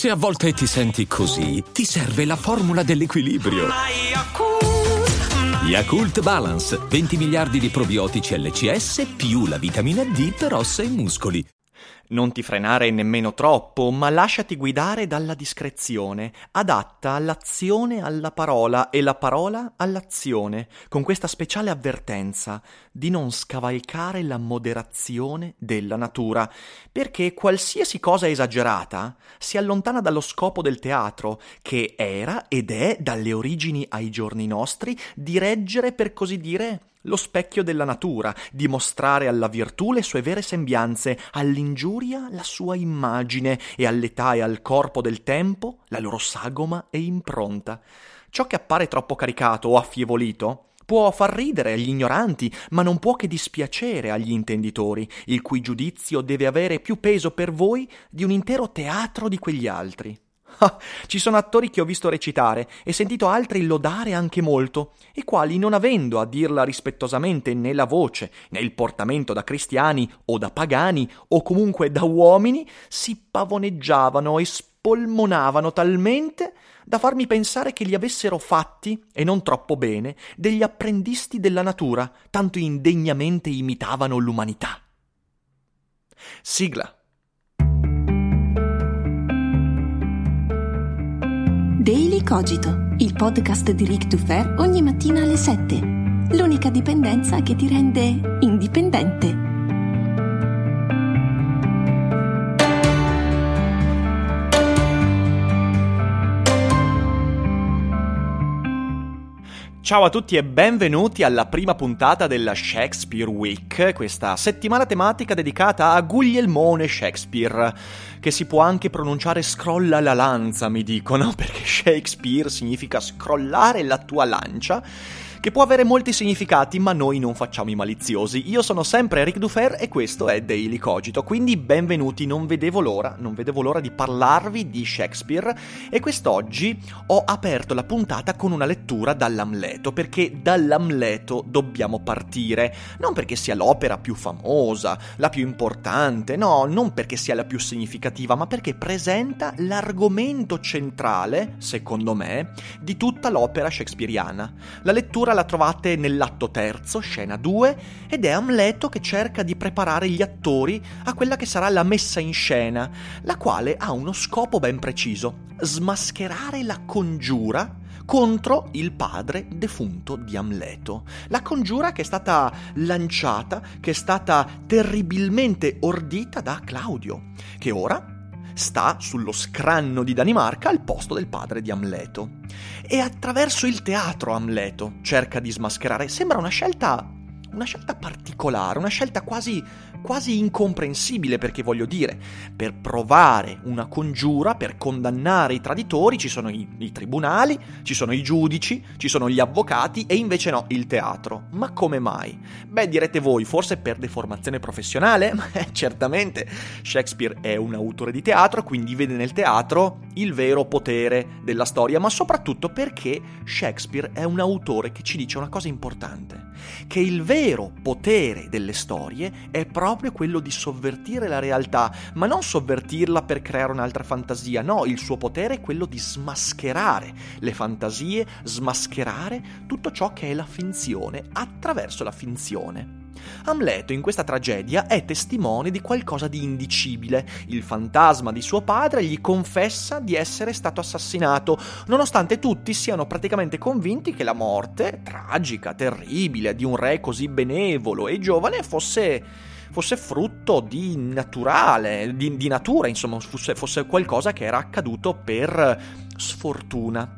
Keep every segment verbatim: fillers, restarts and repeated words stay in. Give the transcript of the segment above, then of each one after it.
Se a volte ti senti così, ti serve la formula dell'equilibrio. Yakult Balance, venti miliardi di probiotici L C S più la vitamina D per ossa e muscoli. Non ti frenare nemmeno troppo, ma lasciati guidare dalla discrezione, adatta all'azione alla parola e la parola all'azione, con questa speciale avvertenza di non scavalcare la moderazione della natura, perché qualsiasi cosa esagerata si allontana dallo scopo del teatro, che era ed è, dalle origini ai giorni nostri, di reggere, per così dire, lo specchio della natura, di mostrare alla virtù le sue vere sembianze, all'ingiuria la sua immagine e all'età e al corpo del tempo la loro sagoma e impronta. Ciò che appare troppo caricato o affievolito può far ridere agli ignoranti, ma non può che dispiacere agli intenditori, il cui giudizio deve avere più peso per voi di un intero teatro di quegli altri. Ah, ci sono attori che ho visto recitare e sentito altri lodare anche molto, i quali, non avendo a dirla rispettosamente né la voce né il portamento da cristiani o da pagani o comunque da uomini, si pavoneggiavano e spolmonavano talmente da farmi pensare che li avessero fatti, e non troppo bene, degli apprendisti della natura, tanto indegnamente imitavano l'umanità. Sigla. Daily Cogito, il podcast di Ric Dufer ogni mattina alle sette. L'unica dipendenza che ti rende indipendente. Ciao a tutti e benvenuti alla prima puntata della Shakespeare Week, questa settimana tematica dedicata a Guglielmone Shakespeare, che si può anche pronunciare scrolla la lanza, mi dicono, perché Shakespeare significa scrollare la tua lancia, che può avere molti significati, ma noi non facciamo i maliziosi. Io sono sempre Ric Dufer e questo è Daily Cogito, quindi benvenuti, non vedevo l'ora, non vedevo l'ora di parlarvi di Shakespeare, e quest'oggi ho aperto la puntata con una lettura dall'Amleto, perché dall'Amleto dobbiamo partire, non perché sia l'opera più famosa, la più importante, no, non perché sia la più significativa, ma perché presenta l'argomento centrale, secondo me, di tutta l'opera shakespeariana. La lettura la trovate nell'atto terzo, scena due, ed è Amleto che cerca di preparare gli attori a quella che sarà la messa in scena, la quale ha uno scopo ben preciso: smascherare la congiura contro il padre defunto di Amleto. La congiura che è stata lanciata, che è stata terribilmente ordita da Claudio, che ora sta sullo scranno di Danimarca al posto del padre di Amleto. E attraverso il teatro Amleto cerca di smascherare. Sembra una scelta, una scelta particolare, una scelta quasi, quasi incomprensibile, perché voglio dire, per provare una congiura, per condannare i traditori, ci sono i, i tribunali, ci sono i giudici, ci sono gli avvocati, e invece no, il teatro. Ma come mai? Beh, direte voi, forse per deformazione professionale? Eh, certamente, Shakespeare è un autore di teatro, quindi vede nel teatro il vero potere della storia, ma soprattutto perché Shakespeare è un autore che ci dice una cosa importante, che il vero potere delle storie è proprio quello di sovvertire la realtà, ma non sovvertirla per creare un'altra fantasia, no, il suo potere è quello di smascherare le fantasie, smascherare tutto ciò che è la finzione attraverso la finzione. Amleto in questa tragedia è testimone di qualcosa di indicibile. Il fantasma di suo padre gli confessa di essere stato assassinato, nonostante tutti siano praticamente convinti che la morte, tragica, terribile, di un re così benevolo e giovane fosse... fosse frutto di naturale, di, di natura, insomma, fosse, fosse qualcosa che era accaduto per sfortuna.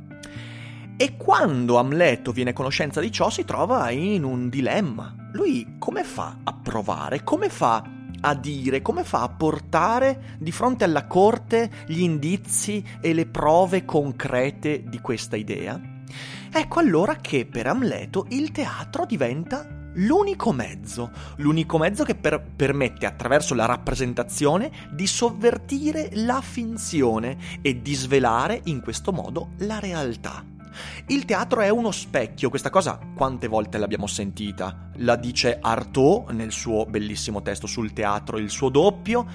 E quando Amleto viene a conoscenza di ciò si trova in un dilemma. Lui come fa a provare, come fa a dire, come fa a portare di fronte alla corte gli indizi e le prove concrete di questa idea? Ecco allora che per Amleto il teatro diventa l'unico mezzo, l'unico mezzo che per, permette attraverso la rappresentazione di sovvertire la finzione e di svelare in questo modo la realtà. Il teatro è uno specchio, questa cosa quante volte l'abbiamo sentita? La dice Artaud nel suo bellissimo testo sul teatro, il suo doppio.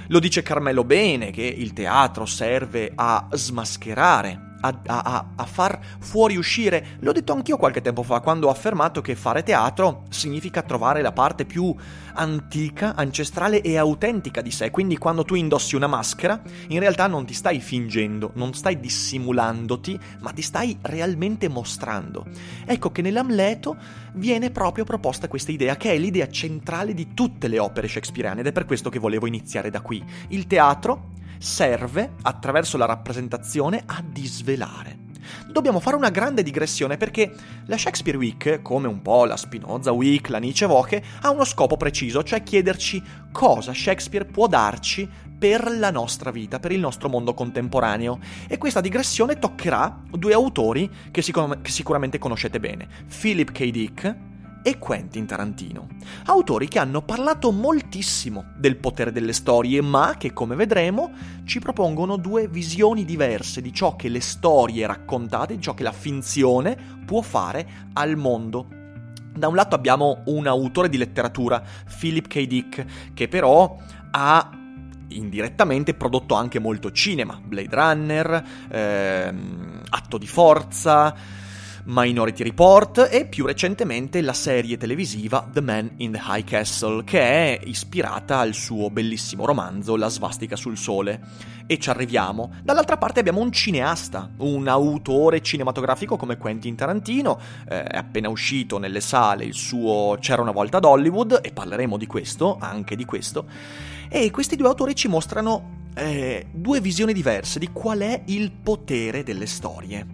Lo dice Carmelo Bene, che il teatro serve a smascherare, A, a, a far fuoriuscire. L'ho detto anch'io qualche tempo fa, quando ho affermato che fare teatro significa trovare la parte più antica, ancestrale e autentica di sé. Quindi quando tu indossi una maschera, in realtà non ti stai fingendo, non stai dissimulandoti, ma ti stai realmente mostrando. Ecco che nell'Amleto viene proprio proposta questa idea, che è l'idea centrale di tutte le opere shakespeariane, ed è per questo che volevo iniziare da qui. Il teatro serve, attraverso la rappresentazione, a disvelare. Dobbiamo fare una grande digressione, perché la Shakespeare Week, come un po' la Spinoza Week, la Nietzsche Woche, ha uno scopo preciso, cioè chiederci cosa Shakespeare può darci per la nostra vita, per il nostro mondo contemporaneo. E questa digressione toccherà due autori che, sicur- che sicuramente conoscete bene, Philip K. Dick e Quentin Tarantino, autori che hanno parlato moltissimo del potere delle storie, ma che, come vedremo, ci propongono due visioni diverse di ciò che le storie raccontate, di ciò che la finzione può fare al mondo. Da un lato abbiamo un autore di letteratura, Philip K. Dick, che però ha indirettamente prodotto anche molto cinema, Blade Runner, ehm, Atto di forza, Minority Report e più recentemente la serie televisiva The Man in the High Castle, che è ispirata al suo bellissimo romanzo La svastica sul sole. E ci arriviamo. Dall'altra parte abbiamo un cineasta, un autore cinematografico come Quentin Tarantino. Eh, è appena uscito nelle sale il suo C'era una volta ad Hollywood, e parleremo di questo, anche di questo. E questi due autori ci mostrano eh, due visioni diverse di qual è il potere delle storie.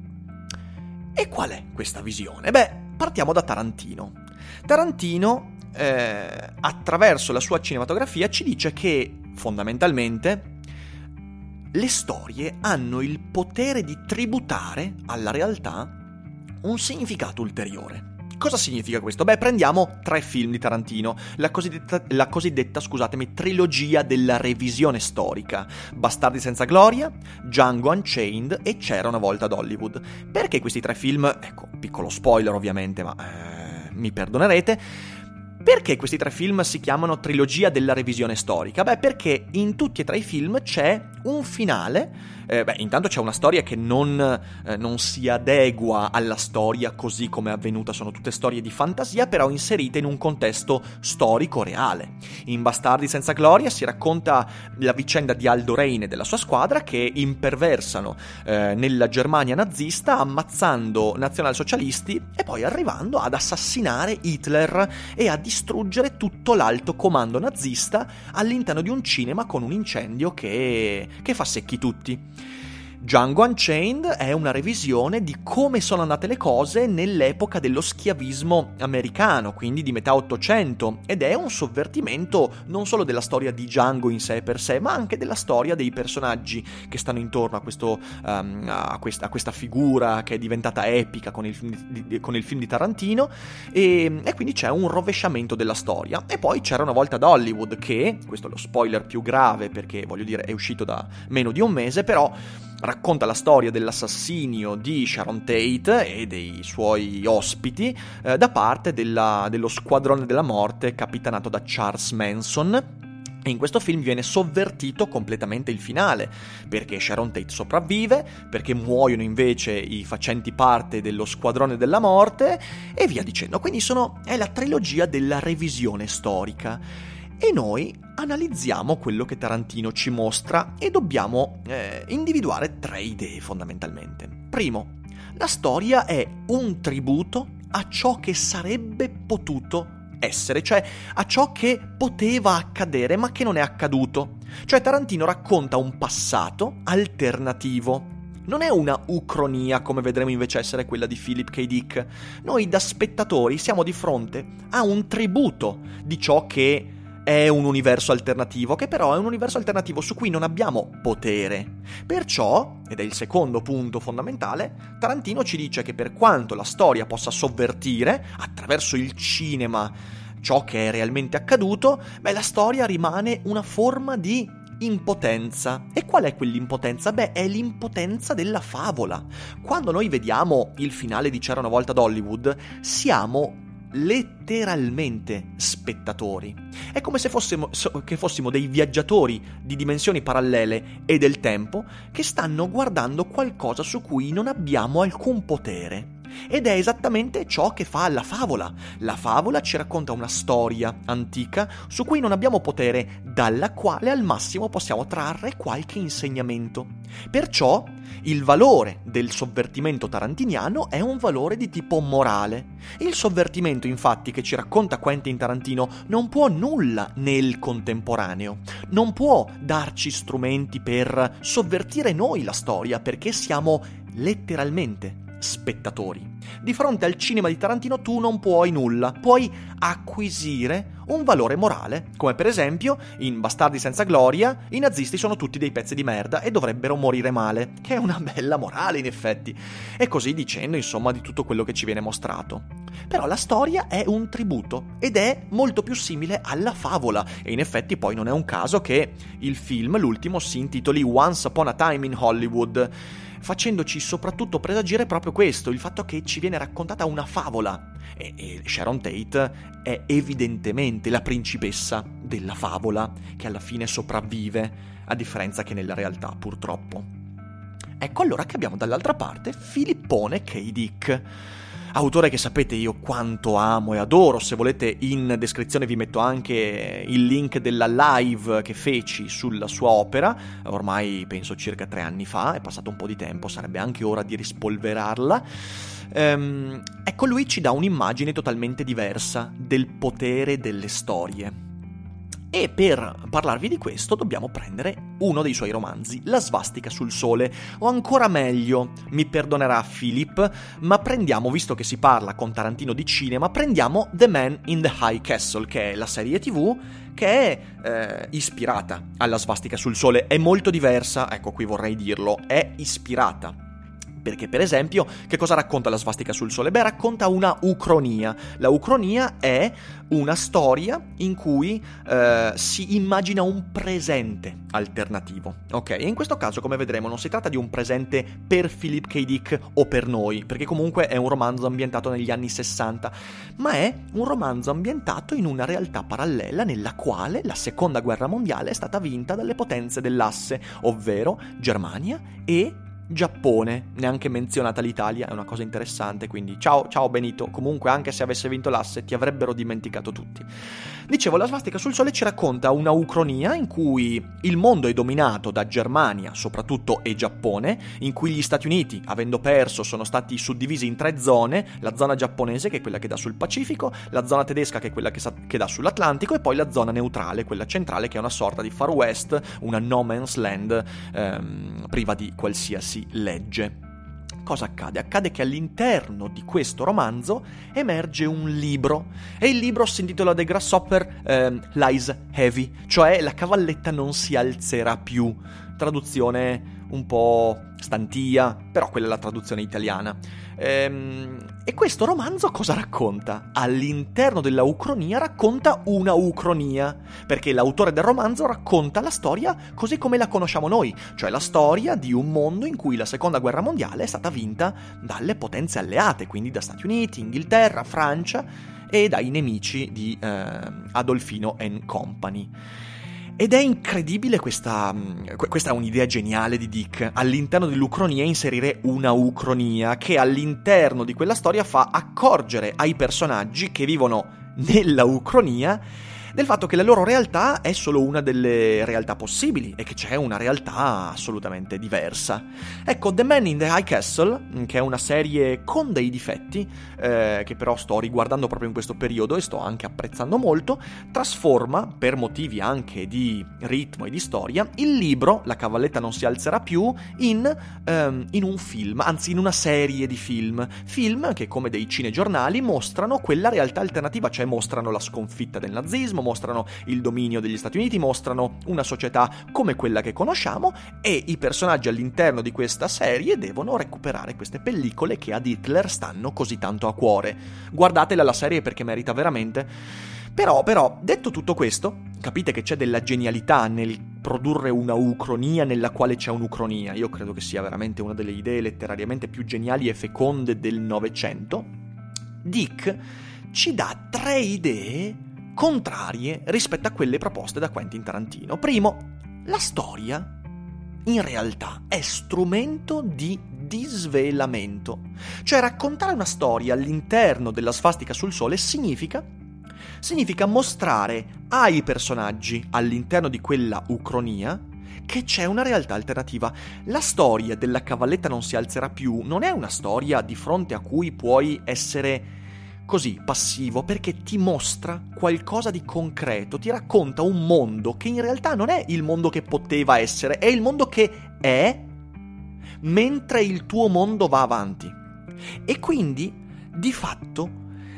E qual è questa visione? Beh, partiamo da Tarantino. Tarantino, eh, attraverso la sua cinematografia, ci dice che, fondamentalmente, le storie hanno il potere di tributare alla realtà un significato ulteriore. Cosa significa questo? Beh, prendiamo tre film di Tarantino, la cosiddetta, la cosiddetta, scusatemi, trilogia della revisione storica: Bastardi senza gloria, Django Unchained e C'era una volta ad Hollywood. Perché questi tre film? Ecco, piccolo spoiler ovviamente, ma eh, mi perdonerete. Perché questi tre film si chiamano trilogia della revisione storica? Beh, perché in tutti e tre i film c'è un finale. Eh, beh, intanto c'è una storia che non, eh, non si adegua alla storia così come è avvenuta, sono tutte storie di fantasia, però inserite in un contesto storico reale. In Bastardi senza gloria si racconta la vicenda di Aldo Reine e della sua squadra che imperversano eh, nella Germania nazista, ammazzando nazionalsocialisti e poi arrivando ad assassinare Hitler e a distruggere tutto l'alto comando nazista all'interno di un cinema con un incendio che, che fa secchi tutti. Django Unchained è una revisione di come sono andate le cose nell'epoca dello schiavismo americano, quindi di metà Ottocento, ed è un sovvertimento non solo della storia di Django in sé per sé, ma anche della storia dei personaggi che stanno intorno a, questo, um, a, questa, a questa figura che è diventata epica con il film di, con il film di Tarantino, e, e quindi c'è un rovesciamento della storia. E poi C'era una volta ad Hollywood, che, questo è lo spoiler più grave perché voglio dire è uscito da meno di un mese, però racconta la storia dell'assassinio di Sharon Tate e dei suoi ospiti eh, da parte della, dello Squadrone della Morte capitanato da Charles Manson. E in questo film viene sovvertito completamente il finale, perché Sharon Tate sopravvive, perché muoiono invece i facenti parte dello Squadrone della Morte e via dicendo. Quindi sono, è la trilogia della revisione storica. E noi analizziamo quello che Tarantino ci mostra e dobbiamo eh, individuare tre idee fondamentalmente. Primo, la storia è un tributo a ciò che sarebbe potuto essere, cioè a ciò che poteva accadere ma che non è accaduto. Cioè Tarantino racconta un passato alternativo. Non è una ucronia come vedremo invece essere quella di Philip K. Dick. Noi da spettatori siamo di fronte a un tributo di ciò che è un universo alternativo, che però è un universo alternativo su cui non abbiamo potere. Perciò, ed è il secondo punto fondamentale, Tarantino ci dice che per quanto la storia possa sovvertire, attraverso il cinema, ciò che è realmente accaduto, beh, la storia rimane una forma di impotenza. E qual è quell'impotenza? Beh, è l'impotenza della favola. Quando noi vediamo il finale di C'era una volta ad Hollywood, siamo letteralmente spettatori. È come se fossimo, che fossimo dei viaggiatori di dimensioni parallele e del tempo che stanno guardando qualcosa su cui non abbiamo alcun potere. Ed è esattamente ciò che fa la favola. La favola ci racconta una storia antica su cui non abbiamo potere, dalla quale al massimo possiamo trarre qualche insegnamento. Perciò il valore del sovvertimento tarantiniano è un valore di tipo morale. Il sovvertimento, infatti, che ci racconta Quentin Tarantino non può nulla nel contemporaneo. Non può darci strumenti per sovvertire noi la storia, perché siamo letteralmente spettatori. Di fronte al cinema di Tarantino tu non puoi nulla, puoi acquisire un valore morale, come per esempio in Bastardi senza gloria i nazisti sono tutti dei pezzi di merda e dovrebbero morire male, che è una bella morale in effetti, e così dicendo insomma di tutto quello che ci viene mostrato. Però la storia è un tributo ed è molto più simile alla favola, e in effetti poi non è un caso che il film, l'ultimo, si intitoli Once Upon a Time in Hollywood, facendoci soprattutto presagire proprio questo, il fatto che ci viene raccontata una favola. E, e Sharon Tate è evidentemente la principessa della favola, che alla fine sopravvive, a differenza che nella realtà, purtroppo. Ecco allora che abbiamo dall'altra parte Filippone K. Dick, autore che sapete io quanto amo e adoro. Se volete in descrizione vi metto anche il link della live che feci sulla sua opera, ormai penso circa tre anni fa, è passato un po' di tempo, sarebbe anche ora di rispolverarla. Ehm, ecco, lui ci dà un'immagine totalmente diversa del potere delle storie. E per parlarvi di questo dobbiamo prendere uno dei suoi romanzi, La svastica sul sole, o ancora meglio, mi perdonerà Philip, ma prendiamo, visto che si parla con Tarantino di cinema, prendiamo The Man in the High Castle, che è la serie tivù che è eh, ispirata alla svastica sul sole. È molto diversa, ecco qui vorrei dirlo, è ispirata. Perché, per esempio, che cosa racconta La svastica sul sole? Beh, racconta una ucronia. La ucronia è una storia in cui eh, si immagina un presente alternativo, ok? E in questo caso, come vedremo, non si tratta di un presente per Philip K. Dick o per noi, perché comunque è un romanzo ambientato negli anni sessanta, ma è un romanzo ambientato in una realtà parallela nella quale la seconda guerra mondiale è stata vinta dalle potenze dell'asse, ovvero Germania e Giappone. Neanche menzionata l'Italia, è una cosa interessante, quindi ciao ciao Benito, comunque anche se avesse vinto l'asse ti avrebbero dimenticato tutti. Dicevo, La svastica sul sole ci racconta una ucronia in cui il mondo è dominato da Germania soprattutto e Giappone, in cui gli Stati Uniti, avendo perso, sono stati suddivisi in tre zone: la zona giapponese, che è quella che dà sul Pacifico, la zona tedesca, che è quella che, sa- che dà sull'Atlantico, e poi la zona neutrale, quella centrale, che è una sorta di Far West, una no man's land ehm, priva di qualsiasi legge. Cosa accade? Accade che all'interno di questo romanzo emerge un libro, e il libro si intitola The Grasshopper eh, Lies Heavy, cioè La cavalletta non si alzerà più. Traduzione un po' stantia, però quella è la traduzione italiana. Ehm, e questo romanzo cosa racconta? All'interno della ucronia racconta una ucronia, perché l'autore del romanzo racconta la storia così come la conosciamo noi, cioè la storia di un mondo in cui la seconda guerra mondiale è stata vinta dalle potenze alleate, quindi da Stati Uniti, Inghilterra, Francia e dai nemici di eh, Adolfino and Company. Ed è incredibile questa, questa è un'idea geniale di Dick, all'interno dell'ucronia inserire una ucronia che all'interno di quella storia fa accorgere ai personaggi che vivono nella ucronia del fatto che la loro realtà è solo una delle realtà possibili e che c'è una realtà assolutamente diversa. Ecco, The Man in the High Castle, che è una serie con dei difetti, eh, che però sto riguardando proprio in questo periodo e sto anche apprezzando molto, trasforma, per motivi anche di ritmo e di storia, il libro La cavalletta non si alzerà più in, ehm, in un film, anzi in una serie di film. Film che, come dei cinegiornali, mostrano quella realtà alternativa, cioè mostrano la sconfitta del nazismo, mostrano il dominio degli Stati Uniti, mostrano una società come quella che conosciamo, e i personaggi all'interno di questa serie devono recuperare queste pellicole che ad Hitler stanno così tanto a cuore. Guardatela la serie perché merita veramente. Però, però, detto tutto questo, capite che c'è della genialità nel produrre una ucronia nella quale c'è un'ucronia. Io credo che sia veramente una delle idee letterariamente più geniali e feconde del Novecento. Dick ci dà tre idee contrarie rispetto a quelle proposte da Quentin Tarantino. Primo, la storia in realtà è strumento di disvelamento. Cioè raccontare una storia all'interno della svastica sul sole significa, significa mostrare ai personaggi all'interno di quella ucronia che c'è una realtà alternativa. La storia della cavalletta non si alzerà più non è una storia di fronte a cui puoi essere così passivo, perché ti mostra qualcosa di concreto, ti racconta un mondo che in realtà non è il mondo che poteva essere, è il mondo che è mentre il tuo mondo va avanti. E quindi, di fatto,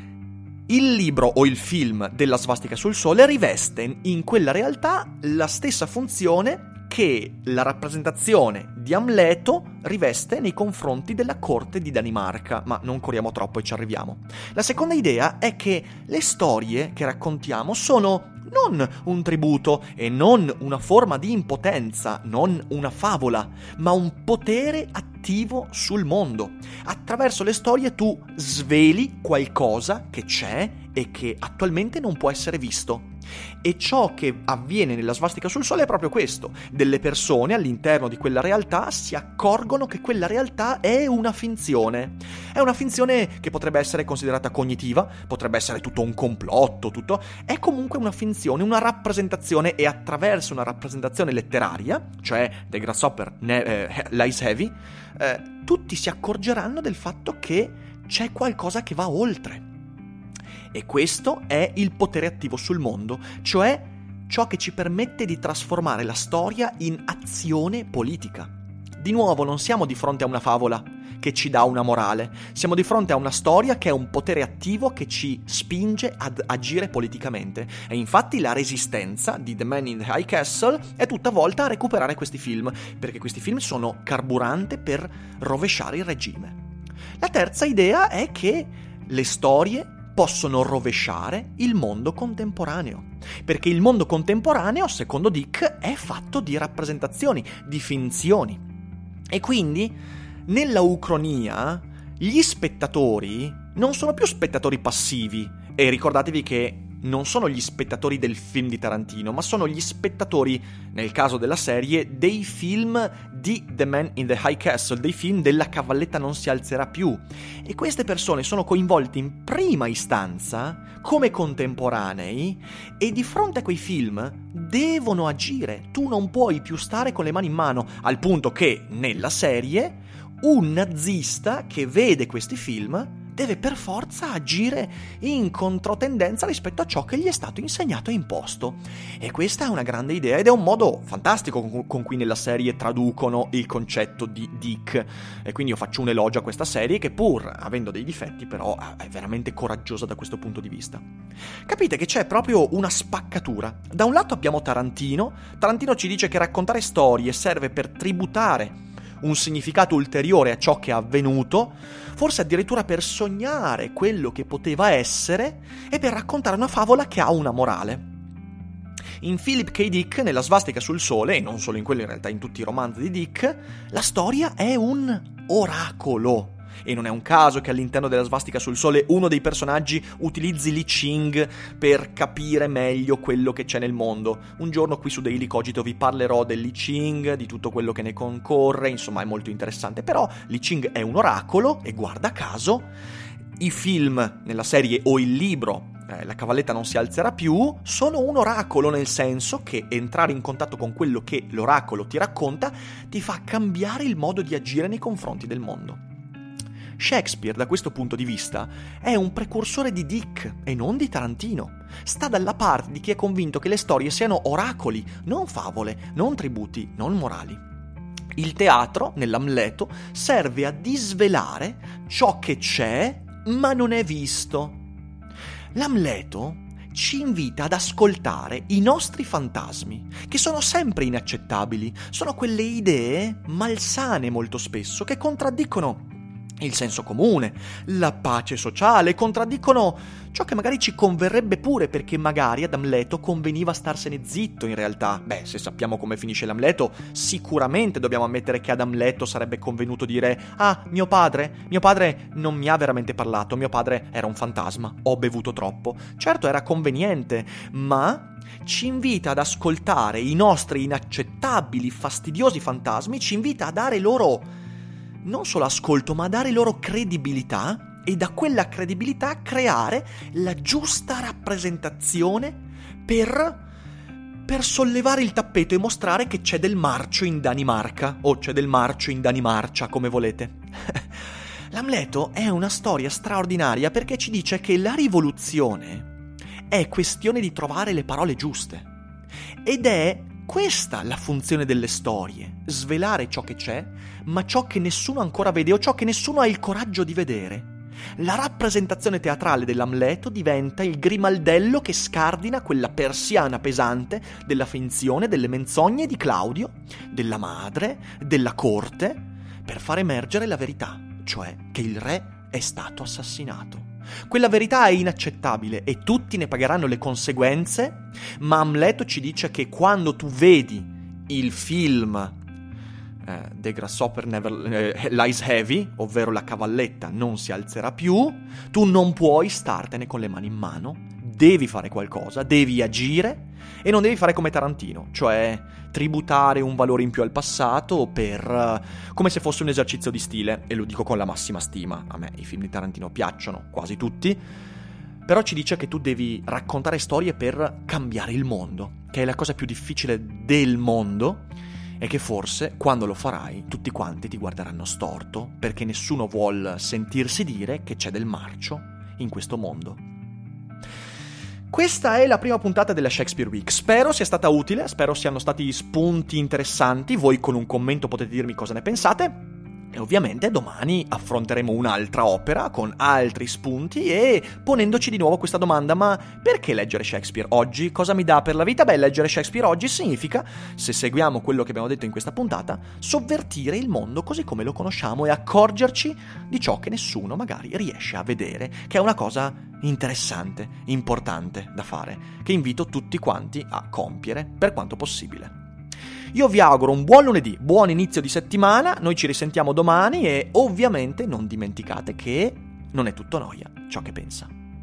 il libro o il film della svastica sul sole riveste in quella realtà la stessa funzione che la rappresentazione di Amleto riveste nei confronti della corte di Danimarca, ma non corriamo troppo e ci arriviamo. La seconda idea è che le storie che raccontiamo sono non un tributo e non una forma di impotenza, non una favola, ma un potere attivo sul mondo. Attraverso le storie tu sveli qualcosa che c'è e che attualmente non può essere visto. E ciò che avviene nella svastica sul sole è proprio questo: delle persone all'interno di quella realtà si accorgono che quella realtà è una finzione. È una finzione che potrebbe essere considerata cognitiva, potrebbe essere tutto un complotto, tutto è comunque una finzione, una rappresentazione, e attraverso una rappresentazione letteraria, cioè The Grasshopper ne- eh, Lies Heavy, eh, tutti si accorgeranno del fatto che c'è qualcosa che va oltre. E questo è il potere attivo sul mondo, cioè ciò che ci permette di trasformare la storia in azione politica. Di nuovo, non siamo di fronte a una favola che ci dà una morale, siamo di fronte a una storia che è un potere attivo che ci spinge ad agire politicamente. E infatti la resistenza di The Man in the High Castle è tutta volta a recuperare questi film, perché questi film sono carburante per rovesciare il regime. La terza idea è che le storie possono rovesciare il mondo contemporaneo, perché il mondo contemporaneo, secondo Dick, è fatto di rappresentazioni, di finzioni. E quindi, nella ucronia, gli spettatori non sono più spettatori passivi, e ricordatevi che non sono gli spettatori del film di Tarantino, ma sono gli spettatori, nel caso della serie, dei film di The Man in the High Castle, dei film della cavalletta non si alzerà più. E queste persone sono coinvolte in prima istanza come contemporanei e di fronte a quei film devono agire. Tu non puoi più stare con le mani in mano, al punto che nella serie un nazista che vede questi film deve per forza agire in controtendenza rispetto a ciò che gli è stato insegnato e imposto. E questa è una grande idea ed è un modo fantastico con, con cui nella serie traducono il concetto di Dick. E quindi io faccio un elogio a questa serie che, pur avendo dei difetti, però è veramente coraggiosa da questo punto di vista. Capite che c'è proprio una spaccatura. Da un lato abbiamo Tarantino. Tarantino ci dice che raccontare storie serve per tributare un significato ulteriore a ciò che è avvenuto, forse addirittura per sognare quello che poteva essere e per raccontare una favola che ha una morale. In Philip K. Dick, nella svastica sul sole, e non solo in quello, in realtà in tutti i romanzi di Dick, la storia è un oracolo. E non è un caso che all'interno della svastica sul sole uno dei personaggi utilizzi Li Ching per capire meglio quello che c'è nel mondo. Un giorno qui su Daily Cogito vi parlerò del Li Ching, di tutto quello che ne concorre, insomma è molto interessante. Però Li Ching è un oracolo e, guarda caso, i film nella serie o il libro eh, La cavalletta non si alzerà più sono un oracolo, nel senso che entrare in contatto con quello che l'oracolo ti racconta ti fa cambiare il modo di agire nei confronti del mondo. Shakespeare, da questo punto di vista, è un precursore di Dick e non di Tarantino. Sta dalla parte di chi è convinto che le storie siano oracoli, non favole, non tributi, non morali. Il teatro, nell'Amleto, serve a disvelare ciò che c'è ma non è visto. L'Amleto ci invita ad ascoltare i nostri fantasmi, che sono sempre inaccettabili, sono quelle idee malsane molto spesso che contraddicono il senso comune, la pace sociale, contraddicono ciò che magari ci converrebbe pure, perché magari ad Amleto conveniva starsene zitto in realtà. Beh, se sappiamo come finisce l'Amleto, sicuramente dobbiamo ammettere che ad Amleto sarebbe convenuto dire «Ah, mio padre, mio padre non mi ha veramente parlato, mio padre era un fantasma, ho bevuto troppo». Certo, era conveniente, ma ci invita ad ascoltare i nostri inaccettabili, fastidiosi fantasmi, ci invita a dare loro non solo ascolto, ma a dare loro credibilità e da quella credibilità creare la giusta rappresentazione per, per sollevare il tappeto e mostrare che c'è del marcio in Danimarca, o c'è del marcio in Danimarcia, come volete. L'Amleto è una storia straordinaria perché ci dice che la rivoluzione è questione di trovare le parole giuste. Ed è questa la funzione delle storie, svelare ciò che c'è, ma ciò che nessuno ancora vede o ciò che nessuno ha il coraggio di vedere. La rappresentazione teatrale dell'Amleto diventa il grimaldello che scardina quella persiana pesante della finzione, delle menzogne di Claudio, della madre, della corte, per far emergere la verità, cioè che il re è stato assassinato. Quella verità è inaccettabile e tutti ne pagheranno le conseguenze, ma Amleto ci dice che quando tu vedi il film eh, The Grasshopper Never eh, Lies Heavy, ovvero La cavalletta non si alzerà più, tu non puoi startene con le mani in mano, devi fare qualcosa, devi agire e non devi fare come Tarantino, cioè tributare un valore in più al passato per uh, come se fosse un esercizio di stile, e lo dico con la massima stima. A me i film di Tarantino piacciono, quasi tutti, però ci dice che tu devi raccontare storie per cambiare il mondo, che è la cosa più difficile del mondo e che forse quando lo farai tutti quanti ti guarderanno storto perché nessuno vuol sentirsi dire che c'è del marcio in questo mondo. Questa è la prima puntata della Shakespeare Week, spero sia stata utile, spero siano stati spunti interessanti, voi con un commento potete dirmi cosa ne pensate. E ovviamente domani affronteremo un'altra opera con altri spunti e ponendoci di nuovo questa domanda: ma perché leggere Shakespeare oggi? Cosa mi dà per la vita? Beh, leggere Shakespeare oggi significa, se seguiamo quello che abbiamo detto in questa puntata, sovvertire il mondo così come lo conosciamo e accorgerci di ciò che nessuno magari riesce a vedere, che è una cosa interessante, importante da fare, che invito tutti quanti a compiere per quanto possibile. Io vi auguro un buon lunedì, buon inizio di settimana, noi ci risentiamo domani e ovviamente non dimenticate che non è tutto noia ciò che pensa.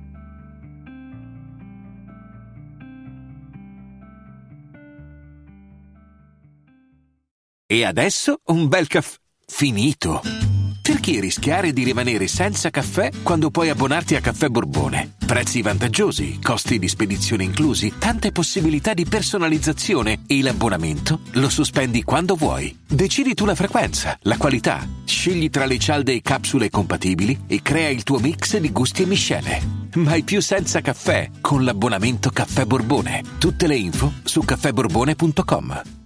E adesso un bel caffè finito. Perché rischiare di rimanere senza caffè quando puoi abbonarti a Caffè Borbone? Prezzi vantaggiosi, costi di spedizione inclusi, tante possibilità di personalizzazione e l'abbonamento lo sospendi quando vuoi. Decidi tu la frequenza, la qualità, scegli tra le cialde e capsule compatibili e crea il tuo mix di gusti e miscele. Mai più senza caffè con l'abbonamento Caffè Borbone. Tutte le info su caffè borbone punto com.